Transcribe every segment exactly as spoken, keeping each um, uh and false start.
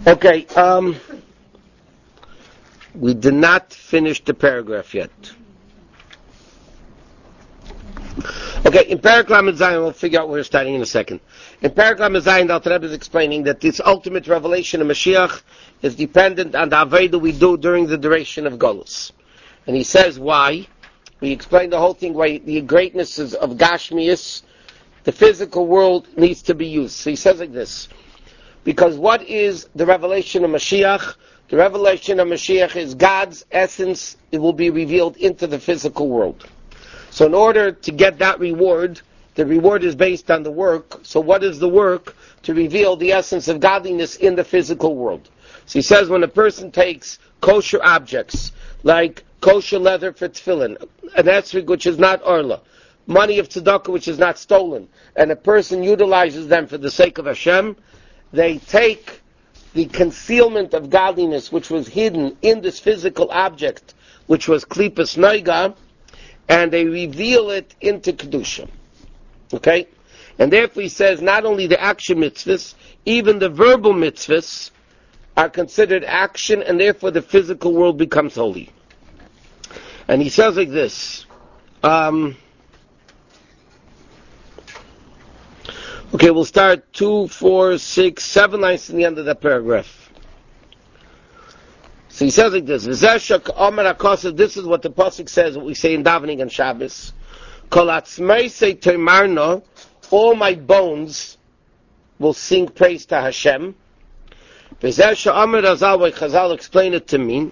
Okay, um, we did not finish the paragraph yet. Okay, in Paragraph Zayin, we'll figure out where we're starting in a second. In Paragraph Zayin, the Alter Rebbe is explaining that this ultimate revelation of Mashiach is dependent on the Avodah we do during the duration of Golus. And he says why. We explained the whole thing, why the greatnesses of Gashmius, the physical world, needs to be used. So he says like this. Because what is the revelation of Mashiach? The revelation of Mashiach is God's essence. It will be revealed into the physical world. So in order to get that reward, the reward is based on the work. So what is the work? To reveal the essence of godliness in the physical world. So he says when a person takes kosher objects, like kosher leather for tefillin, an esrog which is not orla, money of tzedakah which is not stolen, and a person utilizes them for the sake of Hashem, they take the concealment of godliness which was hidden in this physical object, which was klipas noiga, and they reveal it into kedusha. Okay? And therefore he says not only the action mitzvahs, even the verbal mitzvahs are considered action, and therefore the physical world becomes holy. And he says like this. Um, okay, we'll start two, four, six, seven lines in the end of that paragraph. So he says like this. This is what the pasuk says, what we say in davening and Shabbos. All my bones will sing praise to Hashem. Chazal explain it to me.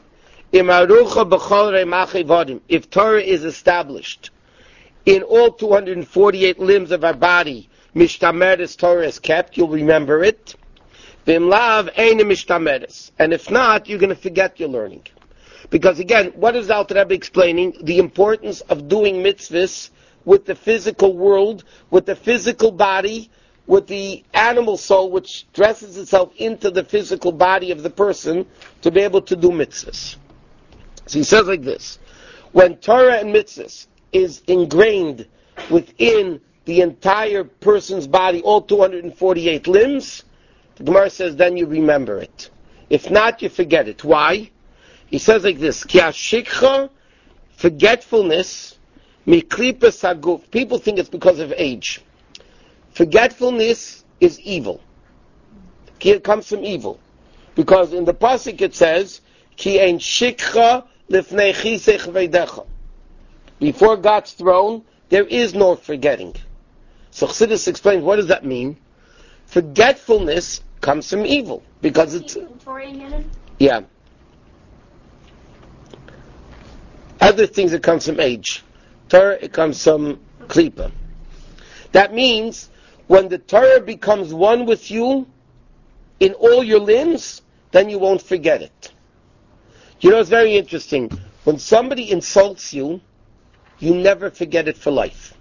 If Torah is established in all two hundred forty-eight limbs of our body, Mishtameres Torah is kept, you'll remember it. V'imlav ein mishtameres. And if not, you're going to forget your learning. Because again, what is Alter Rebbe explaining? The importance of doing mitzvahs with the physical world, with the physical body, with the animal soul which dresses itself into the physical body of the person to be able to do mitzvahs. So he says like this. When Torah and mitzvahs is ingrained within the entire person's body, all two hundred forty-eight limbs, the Gemara says then you remember it. If not, you forget it. Why? He says like this. Ki hashikcha, forgetfulness, miklipas haguf. People think it's because of age. Forgetfulness is evil. It comes from evil. Because in the pasuk it says, Ki ein shikcha lifnei chisech veidecha. Before God's throne, there is no forgetting. So Chassidus explains, what does that mean? Forgetfulness comes from evil. Because it's... Yeah. Other things, it comes from age. Torah, it comes from klipa. That means, when the Torah becomes one with you, in all your limbs, then you won't forget it. You know, it's very interesting. When somebody insults you, you never forget it for life.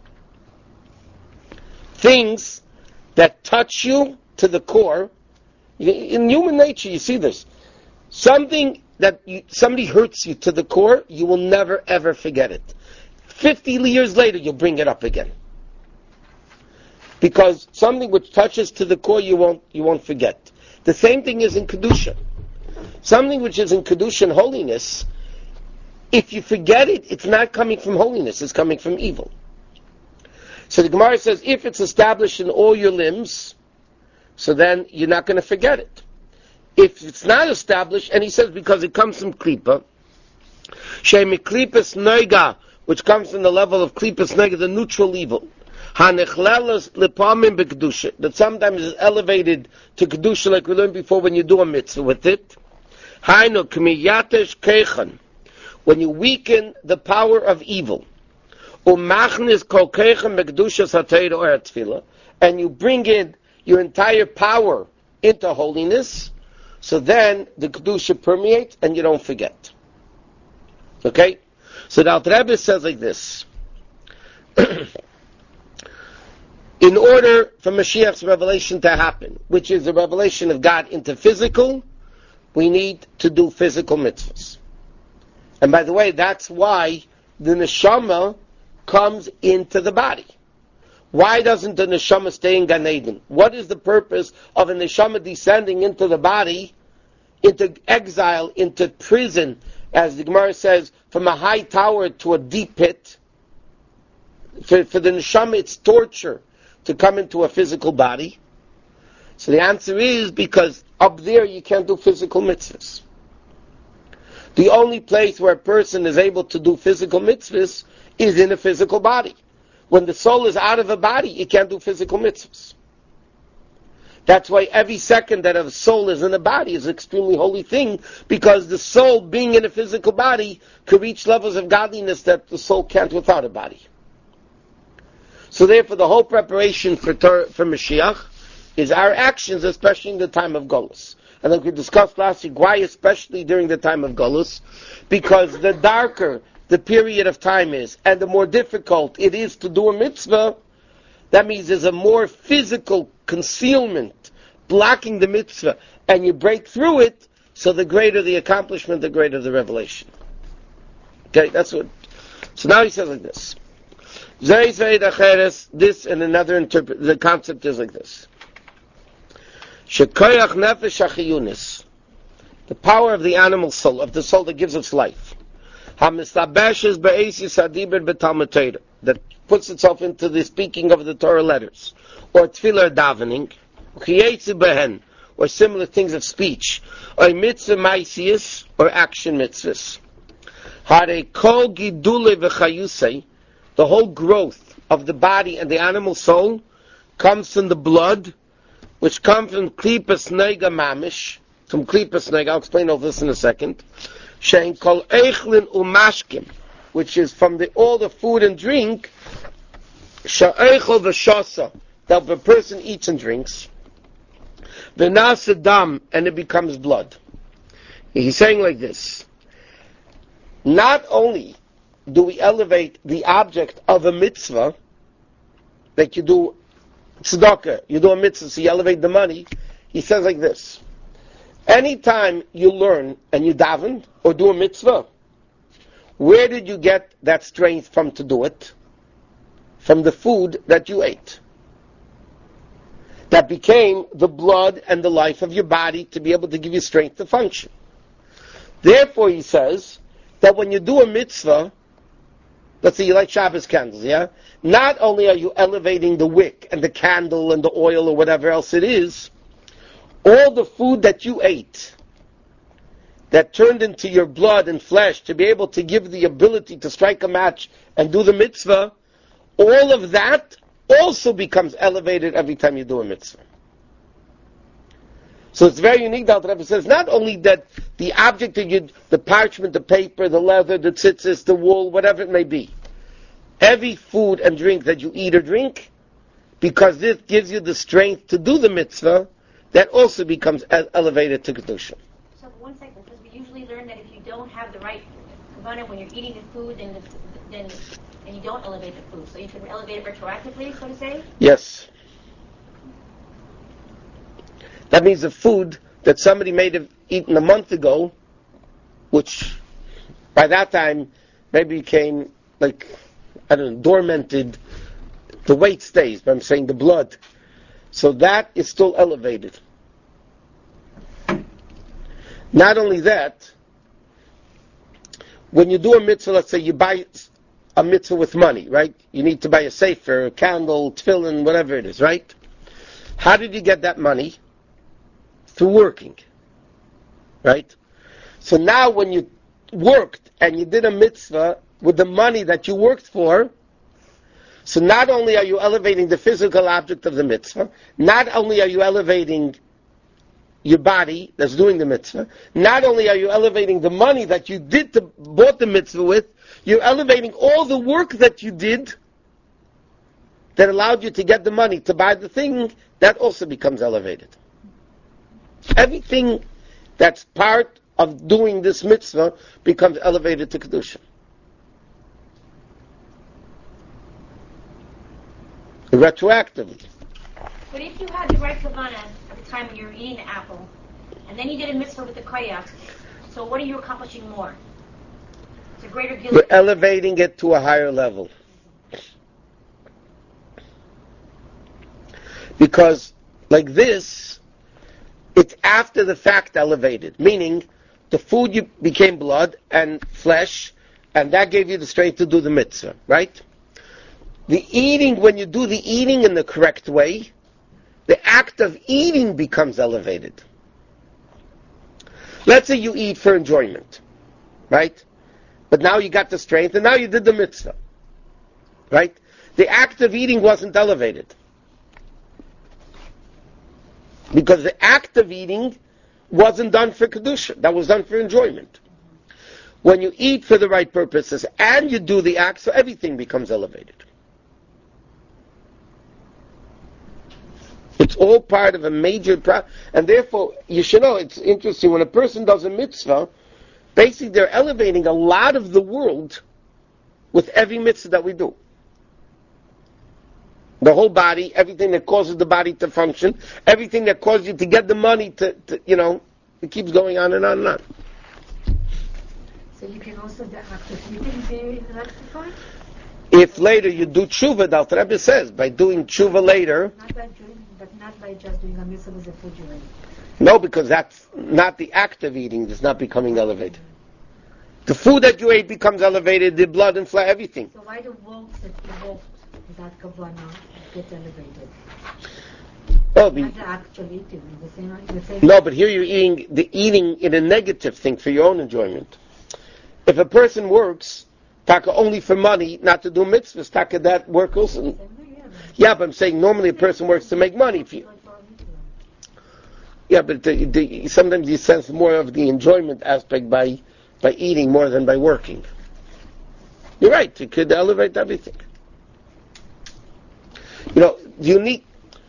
Things that touch you to the core, in human nature you see this. Something that you, somebody hurts you to the core, you will never ever forget it. Fifty years later you'll bring it up again. Because something which touches to the core you won't you won't forget. The same thing is in Kedusha. Something which is in Kedusha and holiness, if you forget it, it's not coming from holiness, it's coming from evil. So the Gemara says, if it's established in all your limbs, so then you're not going to forget it. If it's not established, and he says because it comes from klipa, shemi klipas noiga, which comes from the level of klipas noiga, the neutral evil, hanechlelas lepamim bekedusha, that sometimes is elevated to kedusha, like we learned before when you do a mitzvah with it. Hainu kmiyatesh keichan, when you weaken the power of evil. Umachnis kol keichan bekedusha satayra or tefillah, and you bring in your entire power into holiness, so then the kedusha permeates and you don't forget. Okay? So the Alter Rebbe says like this. In order for Mashiach's revelation to happen, which is the revelation of God into physical, we need to do physical mitzvahs. And by the way, that's why the neshama comes into the body. Why doesn't the neshama stay in Gan Eden? What is the purpose of a neshama descending into the body into exile, into prison, as the Gemara says, from a high tower to a deep pit. For, for the neshama, it's torture to come into a physical body. So the answer is because up there you can't do physical mitzvahs. The only place where a person is able to do physical mitzvahs is in a physical body. When the soul is out of a body, you can't do physical mitzvahs. That's why every second that a soul is in a body is an extremely holy thing, because the soul, being in a physical body, could reach levels of godliness that the soul can't without a body. So therefore, the whole preparation for Torah, for Mashiach is our actions, especially in the time of Golus. And like we discussed last week, why especially during the time of Golus? Because the darker the period of time is, and the more difficult it is to do a mitzvah, that means there's a more physical concealment blocking the mitzvah, and you break through it, so the greater the accomplishment, the greater the revelation. Okay, that's what. So now he says like this. This and another interpret. The concept is like this. Shekoyach nefesh achiyunis, the power of the animal soul, of the soul that gives its life. Hamistabeshes be'esis hadibur b'talmud Torah, that puts itself into the speaking of the Torah letters, or tefillah davening, chiyetzi behen, or similar things of speech, or mitzvah maisius, or action mitzvahs. Hare kol gidule v'chayusei, the whole growth of the body and the animal soul comes from the blood, which comes from klipas nega mamish, from klipas nega. I'll explain all this in a second. Shein kol eichlin umashkim, which is from the, all the food and drink, sha'eichel v'shasa, that the person eats and drinks, v'nasa dam, and it becomes blood. He's saying like this: not only do we elevate the object of a mitzvah, like you do tzedakah, you do a mitzvah, so you elevate the money. He says like this: anytime you learn and you daven or do a mitzvah, where did you get that strength from to do it? From the food that you ate. That became the blood and the life of your body to be able to give you strength to function. Therefore, he says that when you do a mitzvah, let's say you light Shabbos candles, yeah? Not only are you elevating the wick and the candle and the oil or whatever else it is, all the food that you ate that turned into your blood and flesh to be able to give the ability to strike a match and do the mitzvah, all of that also becomes elevated every time you do a mitzvah. So it's very unique that the Rebbe says not only that the object of you, the parchment, the paper, the leather, the tzitzis, the wool, whatever it may be, every food and drink that you eat or drink, because this gives you the strength to do the mitzvah, that also becomes elevated to Kedusha. So one second, because we usually learn that if you don't have the right kavanah when you're eating the food, then, the, then then you don't elevate the food. So you can elevate it retroactively, so to say? Yes. That means the food that somebody may have eaten a month ago, which by that time maybe became like, I don't know, dormanted, the weight stays, but I'm saying the blood. So that is still elevated. Not only that, when you do a mitzvah, let's say you buy a mitzvah with money, right? You need to buy a sefer, a candle, tefillin, whatever it is, right? How did you get that money? Through working, right? So now when you worked and you did a mitzvah with the money that you worked for, so not only are you elevating the physical object of the mitzvah, not only are you elevating your body that's doing the mitzvah, not only are you elevating the money that you did to bought the mitzvah with, you're elevating all the work that you did that allowed you to get the money to buy the thing, that also becomes elevated. Everything that's part of doing this mitzvah becomes elevated to Kedusha. Retroactively. But if you had the right kavanah at the time when you were eating the apple, and then you did a mitzvah with the koyach, so what are you accomplishing more? It's a greater gilui. You're elevating it to a higher level. Because, like this, it's after the fact elevated, meaning the food you became blood and flesh, and that gave you the strength to do the mitzvah, right? The eating, when you do the eating in the correct way, the act of eating becomes elevated. Let's say you eat for enjoyment, right? But now you got the strength, and now you did the mitzvah, right? The act of eating wasn't elevated. Because the act of eating wasn't done for kedusha, that was done for enjoyment. When you eat for the right purposes and you do the act, so everything becomes elevated. It's all part of a major pro- and therefore you should know, it's interesting, when a person does a mitzvah, basically they're elevating a lot of the world with every mitzvah that we do. The whole body, everything that causes the body to function, everything that causes you to get the money to, to you know, it keeps going on and on and on. So you can also, the act of eating be rectified? If later you do tshuva, the Alter Rebbe says, by doing tshuva later... Not by doing, but not by just doing a mitzvah with the food you ate. No, because that's not the act of eating, it's not becoming elevated. The food that you ate becomes elevated, the blood and flesh, everything. So why the walks that you walked without kavanah get elevated? Oh, be, not the actual eating, the same, the same. No, but here you're eating the eating in a negative thing for your own enjoyment. If a person works, taka only for money, not to do mitzvahs, taka that work also. Yeah, but I'm saying normally a person works to make money. If you, yeah, but the, the, sometimes you sense more of the enjoyment aspect by by eating more than by working. You're right, it could elevate everything. You know, the unique,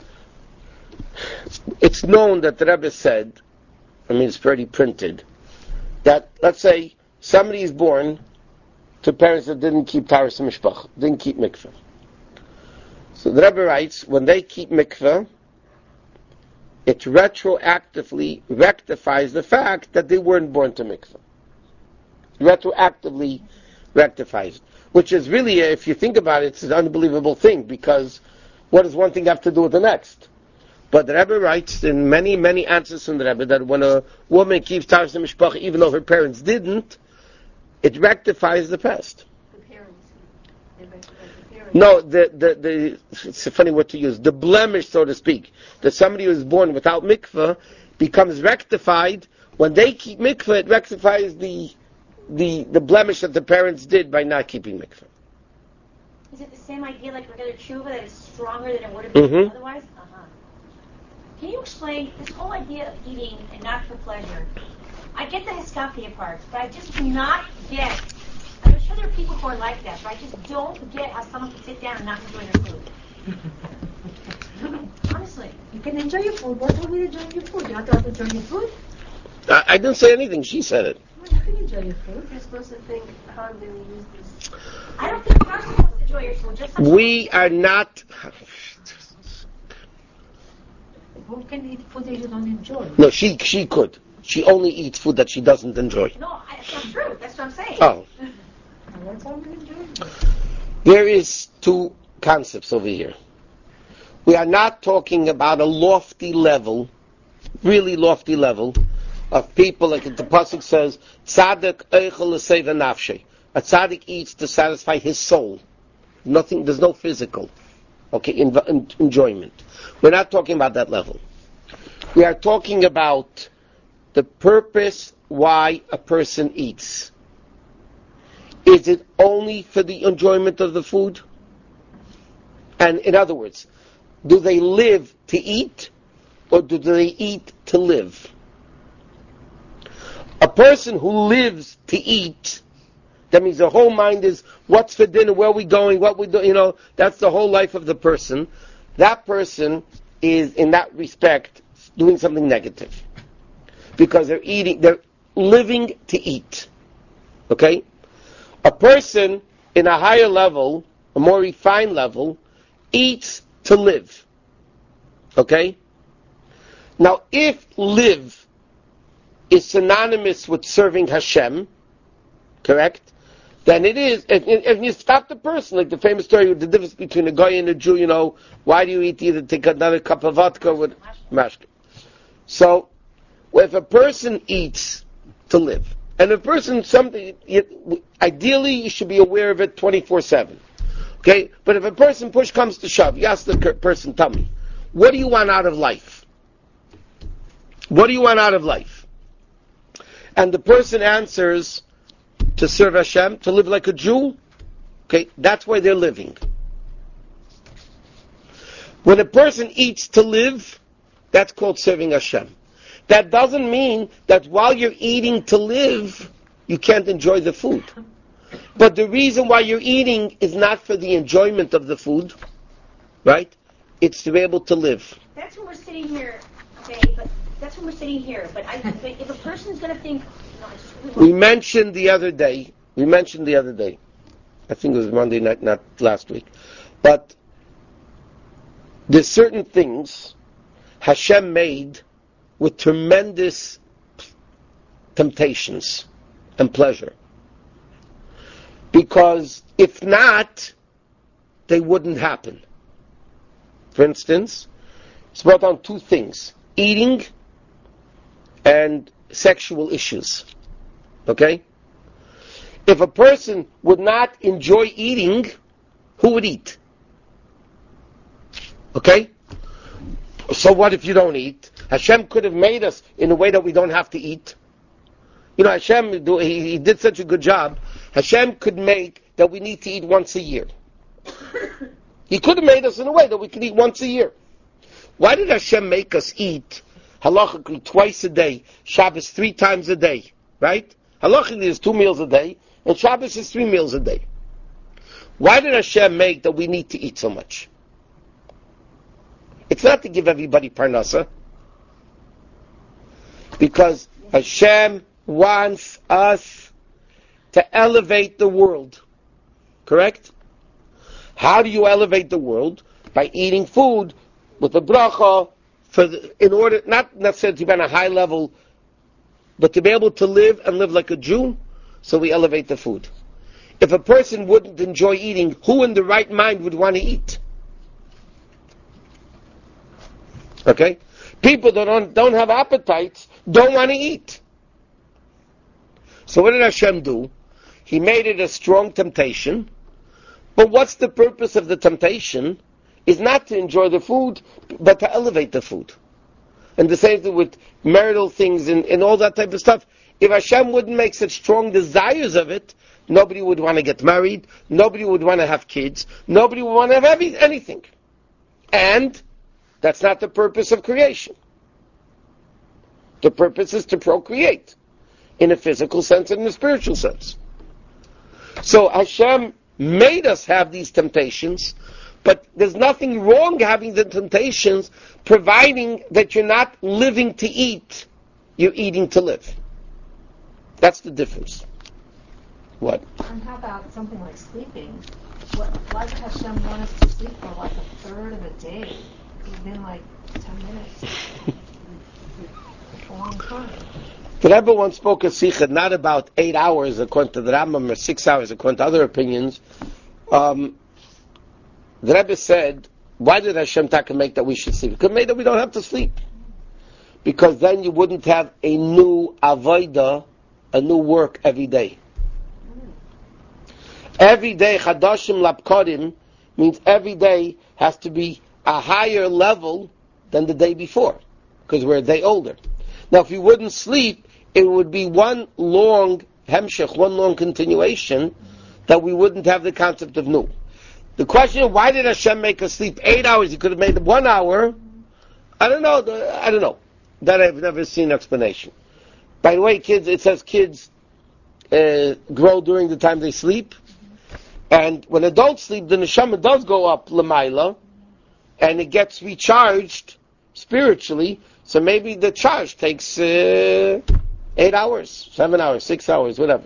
it's known that the Rebbe said, I mean it's already printed, that let's say somebody is born to parents that didn't keep Taras Mishpach, didn't keep mikveh. So the Rebbe writes, when they keep mikveh, it retroactively rectifies the fact that they weren't born to mikveh. Retroactively rectifies it. Which is really, if you think about it, it's an unbelievable thing, because what does one thing have to do with the next? But the Rebbe writes in many, many answers from the Rebbe that when a woman keeps Taras Mishpach, even though her parents didn't, it rectifies the past. The parents. They rectify the parents. No, the, the, the, it's a funny word to use, the blemish, so to speak, that somebody who is born without mikveh becomes rectified. When they keep mikveh, it rectifies the, the, the blemish that the parents did by not keeping mikveh. Is it the same idea like regular tshuva that is stronger than it would have been Mm-hmm. otherwise? Uh-huh. Can you explain this whole idea of eating and not for pleasure? I get the Hiskafia part, but I just do not get, I'm sure there are people who are like that, but I just don't get how someone can sit down and not enjoy their food. Honestly. You can enjoy your food. What are we enjoying your food? You're not allowed to enjoy your food? I, I didn't say anything, she said it. Well, you can enjoy your food. You're supposed to think, how do we use this? I don't think you're supposed to enjoy your food. Just like We are not... Who can eat food that you don't enjoy? No, she she could. She only eats food that she doesn't enjoy. No, I, that's not true. That's what I'm saying. Oh. That's all we enjoy. There is two concepts over here. We are not talking about a lofty level, really lofty level, of people, like the pasuk says, Tzaddik eichel l'seva nafshe. A tzaddik eats to satisfy his soul. Nothing, there's no physical, okay, in, in, enjoyment. We're not talking about that level. We are talking about the purpose why a person eats. Is it only for the enjoyment of the food? And in other words, do they live to eat, or do they eat to live? A person who lives to eat, that means the whole mind is what's for dinner, where are we going, what we do, you know, that's the whole life of the person. That person is, in that respect, doing something negative. Because they're eating, they're living to eat. Okay? A person in a higher level, a more refined level, eats to live. Okay? Now, if live is synonymous with serving Hashem, correct? Then it is, if, if you stop the person, like the famous story with the difference between a guy and a Jew, you know, why do you eat either take another cup of vodka with mashke? So, Well, if a person eats to live, and a person, something, ideally you should be aware of it twenty-four seven. Okay? But if a person, push comes to shove, you ask the person, tell me, what do you want out of life? What do you want out of life? And the person answers, to serve Hashem, to live like a Jew. Okay? That's why they're living. When a person eats to live, that's called serving Hashem. That doesn't mean that while you're eating to live, you can't enjoy the food. But the reason why you're eating is not for the enjoyment of the food, right? It's to be able to live. That's when we're sitting here, okay, but that's when we're sitting here. But, I, but if a person's going to think, no, I just really want We mentioned the other day, we mentioned the other day, I think it was Monday night, not last week, but there's certain things Hashem made with tremendous temptations and pleasure. Because if not, they wouldn't happen. For instance, it's brought down two things: eating and sexual issues. Okay? If a person would not enjoy eating, who would eat? Okay? So what if you don't eat? Hashem could have made us in a way that we don't have to eat. You know, Hashem, he, he did such a good job. Hashem could make that we need to eat once a year. He could have made us in a way that we could eat once a year. Why did Hashem make us eat halachically twice a day, Shabbos three times a day, right? Halachically is two meals a day, and Shabbos is three meals a day. Why did Hashem make that we need to eat so much? It's not to give everybody parnasa, because Hashem wants us to elevate the world. Correct? How do you elevate the world? By eating food with a bracha, for the, in order, not necessarily to be on a high level, but to be able to live and live like a Jew, so we elevate the food. If a person wouldn't enjoy eating, who in the right mind would want to eat? Okay? People that don't, don't have appetites don't want to eat. So what did Hashem do? He made it a strong temptation. But what's the purpose of the temptation? Is not to enjoy the food, but to elevate the food. And the same thing with marital things and, and all that type of stuff. If Hashem wouldn't make such strong desires of it, nobody would want to get married, nobody would want to have kids, nobody would want to have any, anything. And that's not the purpose of creation. The purpose is to procreate, in a physical sense and in a spiritual sense. So Hashem made us have these temptations, but there's nothing wrong having the temptations, providing that you're not living to eat, you're eating to live. That's the difference. What? And how about something like sleeping? What, why does Hashem want us to sleep for like a third of a day? Even like ten minutes. A long time. The Rebbe once spoke a sikha not about eight hours according to the Rambam or six hours according to other opinions. Um, the Rebbe said, why did Hashem Taka make that we should sleep? It could make that we don't have to sleep. Because then you wouldn't have a new avodah, a new work every day. Every day, Chadashim Lapkodim means every day has to be a higher level than the day before. Because we're a day older. Now if you wouldn't sleep, it would be one long hemshech, one long continuation, that we wouldn't have the concept of new. The question is, why did Hashem make us sleep eight hours? He could have made it one hour. I don't know. I don't know. That I've never seen an explanation. By the way, kids, it says kids uh, grow during the time they sleep. And when adults sleep, the neshama does go up l'mayla, and it gets recharged spiritually. So maybe the charge takes uh, eight hours, seven hours, six hours, whatever.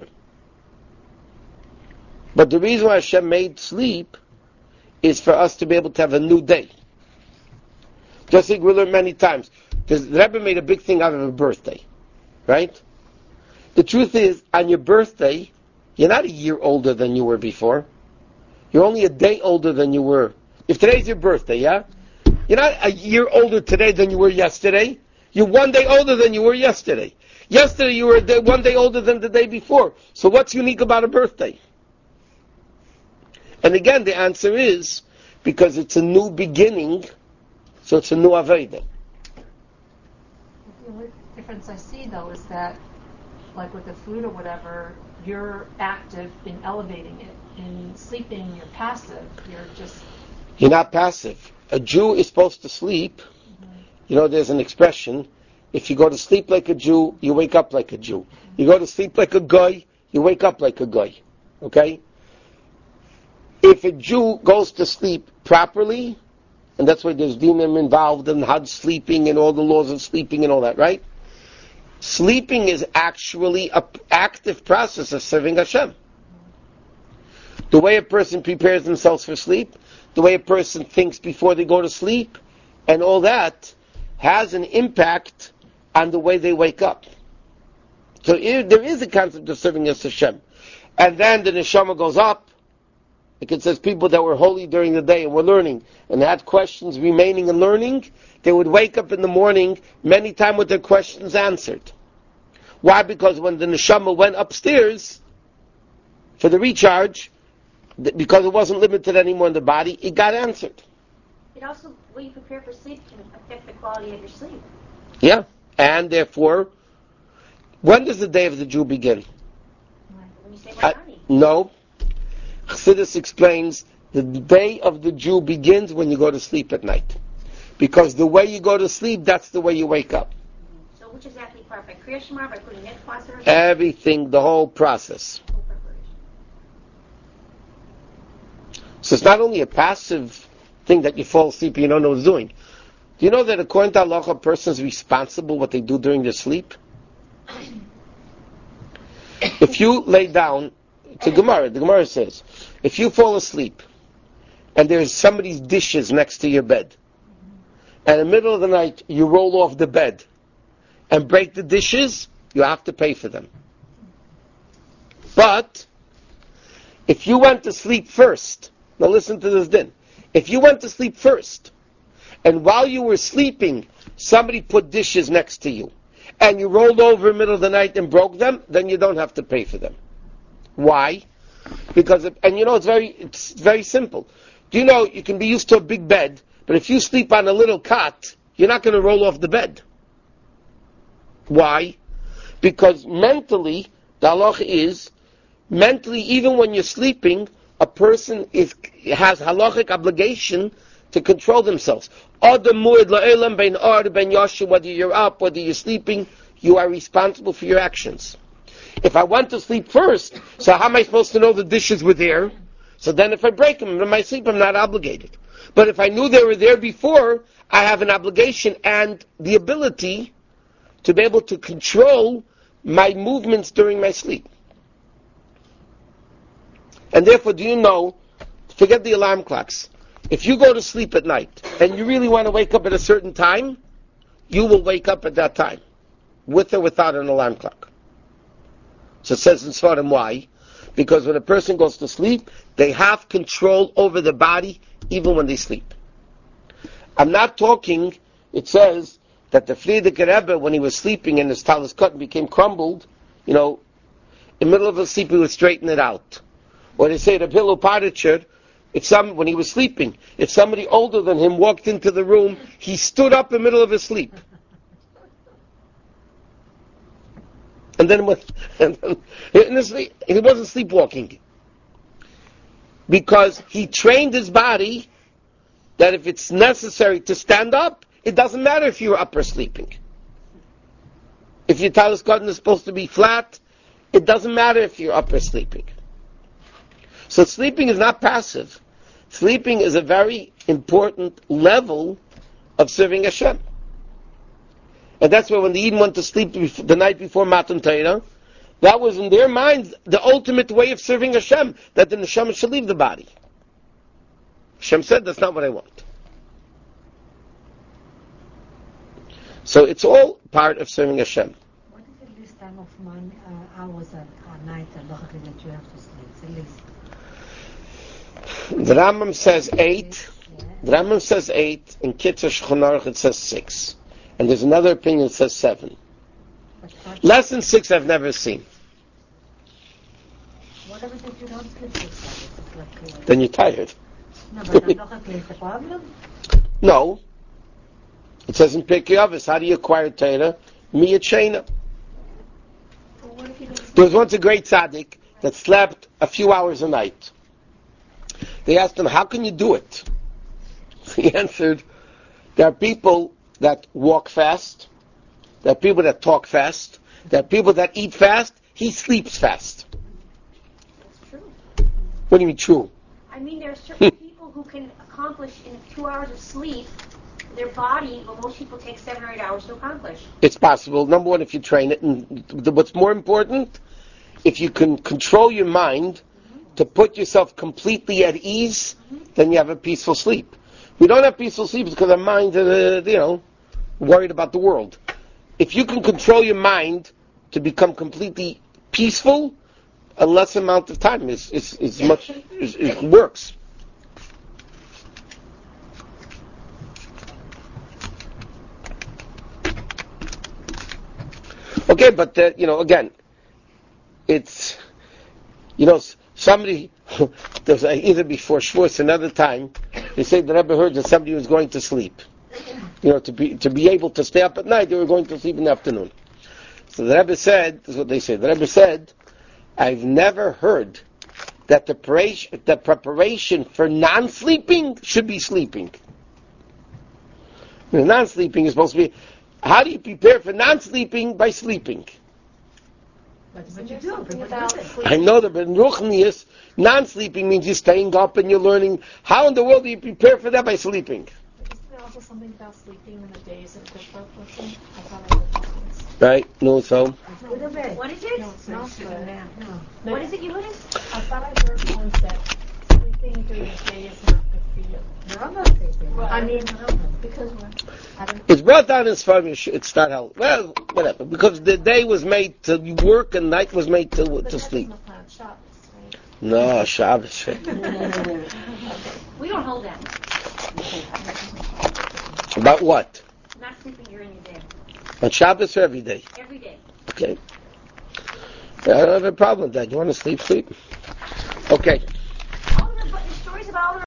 But the reason why Hashem made sleep is for us to be able to have a new day. Just like we learned many times. The Rebbe made a big thing out of a birthday, right? The truth is, on your birthday, you're not a year older than you were before. You're only a day older than you were. If today's your birthday, yeah? You're not a year older today than you were yesterday. You're one day older than you were yesterday. Yesterday you were a day, one day older than the day before. So what's unique about a birthday? And again, the answer is because it's a new beginning, so it's a new Aveda. The only difference I see, though, is that, like with the food or whatever, you're active in elevating it. In sleeping, you're passive. You're just... You're not passive. A Jew is supposed to sleep. Mm-hmm. You know, there's an expression, if you go to sleep like a Jew, you wake up like a Jew. You go to sleep like a Goy, you wake up like a Goy. Okay? If a Jew goes to sleep properly, and that's why there's dinim involved in Hajj sleeping and all the laws of sleeping and all that, right? Sleeping is actually an active process of serving Hashem. The way a person prepares themselves for sleep, the way a person thinks before they go to sleep, and all that has an impact on the way they wake up. So it, there is a concept of serving as Hashem. And then the neshama goes up. Like it says, people that were holy during the day and were learning and had questions remaining and learning, they would wake up in the morning many times with their questions answered. Why? Because when the neshama went upstairs for the recharge, because it wasn't limited anymore in the body, it got answered. It also, when you prepare for sleep, can affect the quality of your sleep. Yeah, and therefore, when does the day of the Jew begin? When you say Uh, no. Chassidus explains the day of the Jew begins when you go to sleep at night. Because the way you go to sleep, that's the way you wake up. Mm-hmm. So which exactly part? By Kriya Shema, by putting net closer? Everything, the whole process. So it's not only a passive thing that you fall asleep and you don't know what it's doing. Do you know that according to Allah, a person is responsible what they do during their sleep? If you lay down, it's a Gemara, the Gemara says, if you fall asleep and there's somebody's dishes next to your bed, and in the middle of the night you roll off the bed and break the dishes, you have to pay for them. But if you went to sleep first, now listen to this din, if you went to sleep first, and while you were sleeping, somebody put dishes next to you, and you rolled over in the middle of the night and broke them, then you don't have to pay for them. Why? Because, it, and you know, it's very, it's very simple. Do you know, you can be used to a big bed, but if you sleep on a little cot, you're not going to roll off the bed. Why? Because mentally, the halacha is, mentally, even when you're sleeping, a person is has halachic obligation to control themselves. Whether you're up, whether you're sleeping, you are responsible for your actions. If I went to sleep first, so how am I supposed to know the dishes were there? So then if I break them in my sleep, I'm not obligated. But if I knew they were there before, I have an obligation and the ability to be able to control my movements during my sleep. And therefore, do you know, forget the alarm clocks. If you go to sleep at night and you really want to wake up at a certain time, you will wake up at that time, with or without an alarm clock. So it says in Svarim why? Because when a person goes to sleep, they have control over the body even when they sleep. I'm not talking, it says that the Frierdiker Rebbe, when he was sleeping and his talis cut and became crumbled, you know, in the middle of his sleep he would straighten it out. Or they say the Hillel Pardicher, if some, when he was sleeping, if somebody older than him walked into the room, he stood up in the middle of his sleep. And then, with, and then in his sleep, he wasn't sleepwalking. Because he trained his body that if it's necessary to stand up, it doesn't matter if you're up or sleeping. If your talus garden is supposed to be flat, it doesn't matter if you're up or sleeping. So sleeping is not passive. Sleeping is a very important level of serving Hashem. And that's why when the Eden went to sleep the night before Matan Torah, that was in their minds the ultimate way of serving Hashem, that the neshama should leave the body. Hashem said, that's not what I want. So it's all part of serving Hashem. What is at this time of man, uh, hours at, at night that you have to sleep? At least. The Rambam says eight. The Rambam says eight. In Kitzur Shulchan Aruch it says six. And there's another opinion that says seven. Less than six I've never seen. Whatever if you don't sleep six hours, it's like, uh, Then you're tired. no, but I'm not going to the problem. No. It says in Pirkei Avos, how do you acquire Torah? Miyat Sheina. Well, what if you don't There was once a great tzaddik that slept a few hours a night. They asked him, how can you do it? He answered, there are people that walk fast, there are people that talk fast, there are people that eat fast, he sleeps fast. That's true. What do you mean true? I mean, there are certain people who can accomplish in two hours of sleep their body, what most people take seven or eight hours to accomplish. It's possible. Number one, if you train it. And the, what's more important, if you can control your mind to put yourself completely at ease, then you have a peaceful sleep. We don't have peaceful sleep because our minds are, uh, you know, worried about the world. If you can control your mind to become completely peaceful, a less amount of time is is, is much is, it works. Okay, but uh, you know, again, it's you know somebody there's either before Shavuos another time they say the Rebbe heard that somebody was going to sleep. You know, to be to be able to stay up at night, they were going to sleep in the afternoon. So the Rebbe said, this is what they said. The Rebbe said, I've never heard that the preparation, the preparation for non-sleeping should be sleeping. You know, non-sleeping is supposed to be. How do you prepare for non-sleeping? By sleeping. But what you There's do, something but about what you do. sleep. I know that, but in Ruchnius, non-sleeping means you're staying up and you're learning. How in the world do you prepare for that? By sleeping. Isn't there also something about sleeping in the days of the person? I thought I read that once. Right? No, so. It's good or bad? What is it? No, it's not good. No. What is it, Yehuda? I thought I heard once that sleeping during the day is not good for you. The Rambam says it. I mean, The Rambam. because we're, I don't It's brought down as far as it's not how. Well, whatever. Because the day was made to work and night was made to but to that sleep. doesn't apply on Shabbos, right? No, Shabbos. We don't hold that. About what? Not sleeping during the day. On Shabbos or every day? Every day. Okay. I don't have a problem with that. You want to sleep, sleep. Okay. All the, the stories of all the